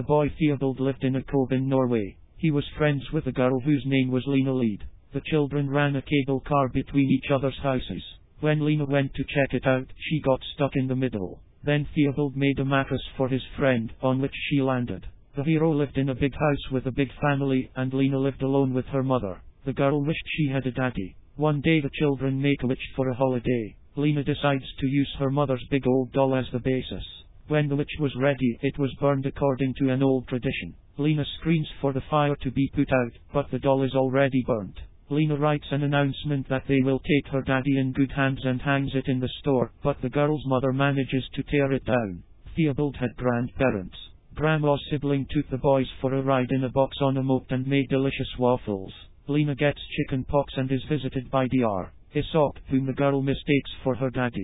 The boy Theobald lived in a cove in Norway. He was friends with a girl whose name was Lena Lead. The children ran a cable car between each other's houses. When Lena went to check it out, she got stuck in the middle. Then Theobald made a mattress for his friend, on which she landed. The hero lived in a big house with a big family, and Lena lived alone with her mother. The girl wished she had a daddy. One day the children make a wish for a holiday. Lena decides to use her mother's big old doll as the basis. When the wish was ready, it was burned according to an old tradition. Lena screams for the fire to be put out, but the doll is already burnt. Lena writes an announcement that they will take her daddy in good hands and hangs it in the store, but the girl's mother manages to tear it down. Theobald had grandparents. Grandma's sibling took the boys for a ride in a box on a moped and made delicious waffles. Lena gets chicken pox and is visited by Dr. Aesop, whom the girl mistakes for her daddy.